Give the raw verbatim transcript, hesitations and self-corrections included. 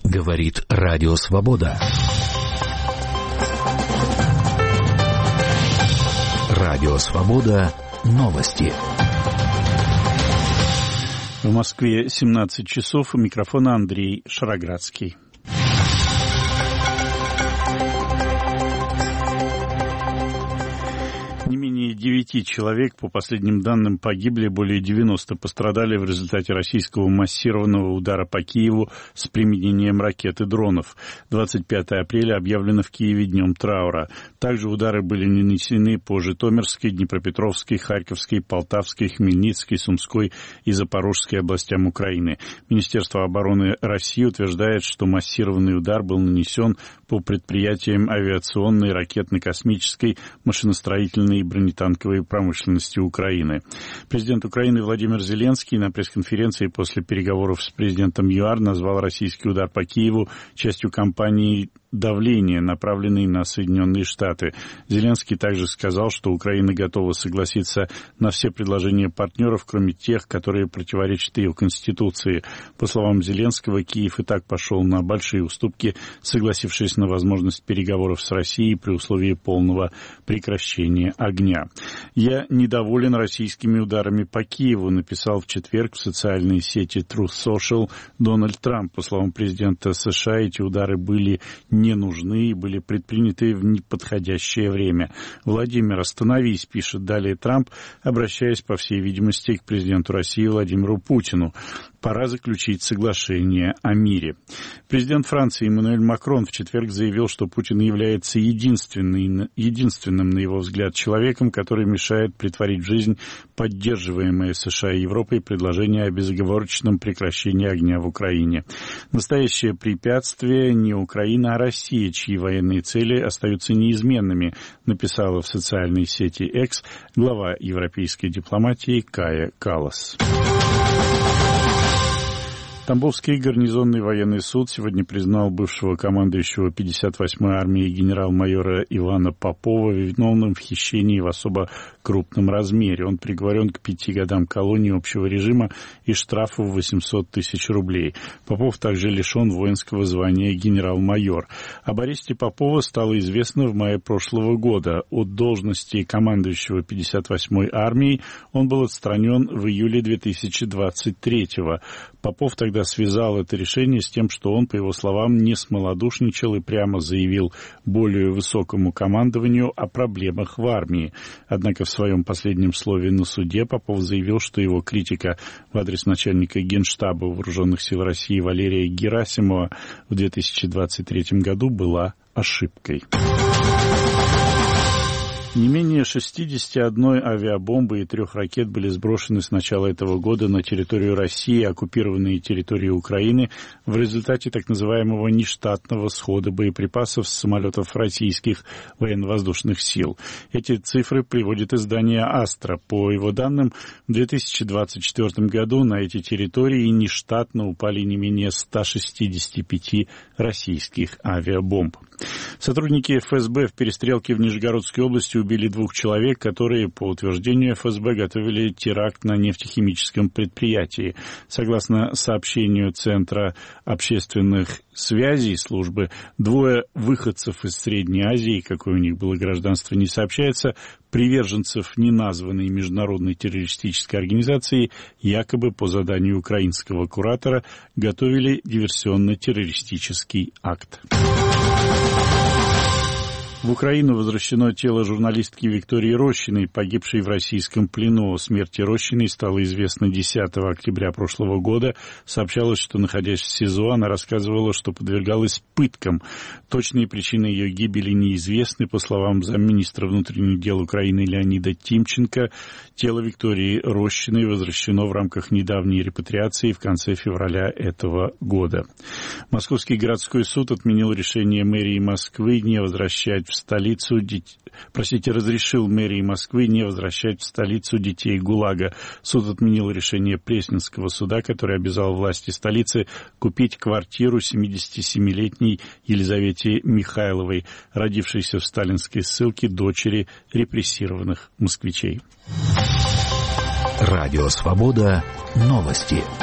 Говорит Радио Свобода. Радио Свобода. Новости. В Москве семнадцать часов. У микрофона Андрей Шароградский. Не менее девяти человек, по последним данным, погибли, более девяноста пострадали в результате российского массированного удара по Киеву с применением ракет и дронов. двадцать пятого апреля объявлено в Киеве днем траура. Также удары были нанесены по Житомирской, Днепропетровской, Харьковской, Полтавской, Хмельницкой, Сумской и Запорожской областям Украины. Министерство обороны России утверждает, что массированный удар был нанесен по предприятиям авиационной, ракетно-космической, машиностроительной и бронетанковой промышленности Украины. Президент Украины Владимир Зеленский на пресс-конференции после переговоров с президентом ЮАР назвал российский удар по Киеву частью кампании давления, направленной на Соединенные Штаты. Зеленский также сказал, что Украина готова согласиться на все предложения партнеров, кроме тех, которые противоречат ее Конституции. По словам Зеленского, Киев и так пошел на большие уступки, согласившись на возможность переговоров с Россией при условии полного прекращения огня. «Я недоволен российскими ударами по Киеву», написал в четверг в социальной сети Truth Social Дональд Трамп. По словам президента США, эти удары были не нужны и были предприняты в неподходящее время. «Владимир, остановись», пишет далее Трамп, обращаясь, по всей видимости, к президенту России Владимиру Путину. «Пора заключить соглашение о мире». Президент Франции Эммануэль Макрон в четверг заявил, что Путин является единственным, единственным, на его взгляд, человеком, который мешает претворить в жизнь поддерживаемое США и Европой предложение о безоговорочном прекращении огня в Украине. Настоящее препятствие не Украина, а Россия, чьи военные цели остаются неизменными, написала в социальной сети X глава европейской дипломатии Кая Каллас. Тамбовский гарнизонный военный суд сегодня признал бывшего командующего пятьдесят восьмой армией генерал-майора Ивана Попова виновным в хищении в особо крупном размере. Он приговорен к пяти годам колонии общего режима и штрафу в восемьсот тысяч рублей. Попов также лишен воинского звания генерал-майор. Об аресте Попова стало известно в мае прошлого года. От должности командующего пятьдесят восьмой армией он был отстранен в июле две тысячи двадцать третьего. Попов тогда связал это решение с тем, что он, по его словам, не смолодушничал и прямо заявил более высокому командованию о проблемах в армии. Однако в своем последнем слове на суде Попов заявил, что его критика в адрес начальника Генштаба Вооруженных сил России Валерия Герасимова в две тысячи двадцать третьем году была ошибкой. Не менее шестидесяти одной авиабомбы и трех ракет были сброшены с начала этого года на территорию России и оккупированные территории Украины в результате так называемого нештатного схода боеприпасов с самолетов российских военно-воздушных сил. Эти цифры приводит издание «Астра». По его данным, в две тысячи двадцать четвёртом году на эти территории нештатно упали не менее ста шестидесяти пяти российских авиабомб. Сотрудники эф эс бэ в перестрелке в Нижегородской области убили двух человек, которые, по утверждению эф эс бэ, готовили теракт на нефтехимическом предприятии. Согласно сообщению Центра общественных связей службы, двое выходцев из Средней Азии, какое у них было гражданство, не сообщается, приверженцев неназванной международной террористической организации, якобы по заданию украинского куратора, готовили диверсионно-террористический акт. В Украину возвращено тело журналистки Виктории Рощиной, погибшей в российском плену. О смерти Рощиной стало известно десятого октября прошлого года. Сообщалось, что, находясь в СИЗО, она рассказывала, что подвергалась пыткам. Точные причины ее гибели неизвестны. По словам замминистра внутренних дел Украины Леонида Тимченко, тело Виктории Рощиной возвращено в рамках недавней репатриации в конце февраля этого года. Московский городской суд отменил решение мэрии Москвы не возвращать в столицу детей, простите, разрешил мэрии Москвы не возвращать в столицу детей ГУЛАГа. Суд отменил решение Пресненского суда, который обязал власти столицы купить квартиру семидесятисемилетней Елизавете Михайловой, родившейся в сталинской ссылке дочери репрессированных москвичей. Радио Свобода. Новости.